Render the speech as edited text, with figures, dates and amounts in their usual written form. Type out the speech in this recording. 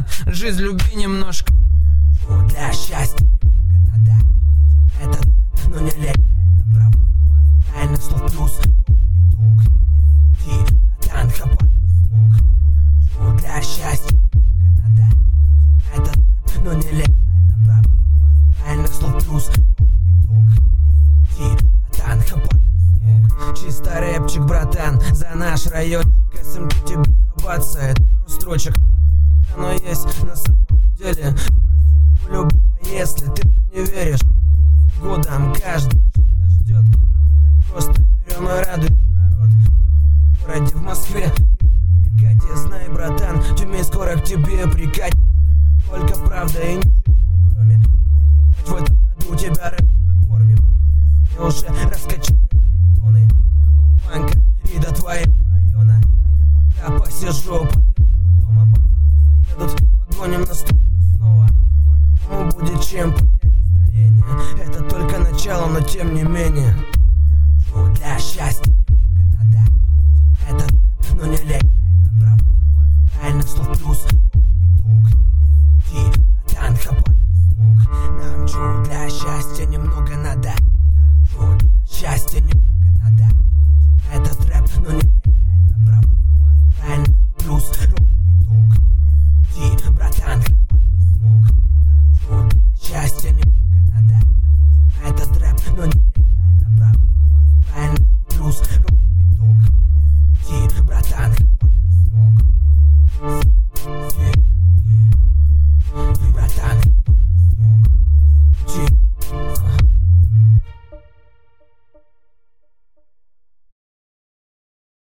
жизнь люби немножко. Для счастья немного надо. Будем этот рэп, но нелегально. Правда запас, правильно слов плюс. Биток, SMT, братан, хапать не смог. Нам для счастья немного надо. Будем этот рэп, но нелегально. Правда запас, правильно слов плюс. Биток, SMT, братан, хапать не смог. Чисто рэпчик, братан, за наш райончик. SMT тебе забаться, это пару строчек. Как оно есть на самом деле. У любого, если ты не веришь, год за годом каждый что-то ждет. А мы так просто берем и радуем народ. В каком ты городе, в Москве или в Екате, знай, братан, Тюмень скоро к тебе прикатит. В треках только правда и ничего, кроме ебать копать. В этом году тебя рэпом накормим. Местные уже раскачали на рингтоны, на болванках и до твоего района. А я пока посижу, подымлю дома. Пацаны заедут, погоним на студию снова. По-любому будет чем поднять настроение. Это только начало, но тем не менее. Для счастья немного надо. Будем этот рэп, но нелегально. Правда запас, правильно слов плюс. Биток, SMT, братан, хапать не смог. Нам для счастья немного